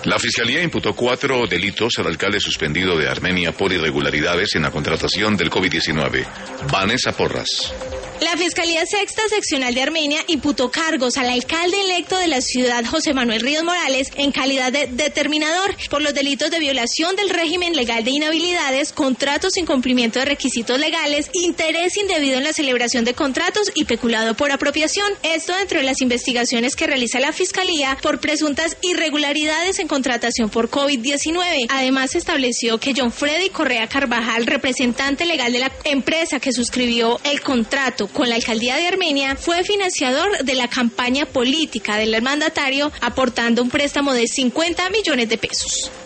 La Fiscalía imputó 4 delitos al alcalde suspendido de Armenia por irregularidades en la contratación del COVID-19. Vanessa Porras. La Fiscalía Sexta Seccional de Armenia imputó cargos al alcalde electo de la ciudad, José Manuel Ríos Morales, en calidad de determinador por los delitos de violación del régimen legal de inhabilidades, contratos sin cumplimiento de requisitos legales, interés indebido en la celebración de contratos y peculado por apropiación. Esto dentro de las investigaciones que realiza la Fiscalía por presuntas irregularidades en contratación por COVID-19. Además, se estableció que John Freddy Correa Carvajal, representante legal de la empresa que suscribió el contrato con la alcaldía de Armenia, fue financiador de la campaña política del mandatario, aportando un préstamo de 50 millones de pesos.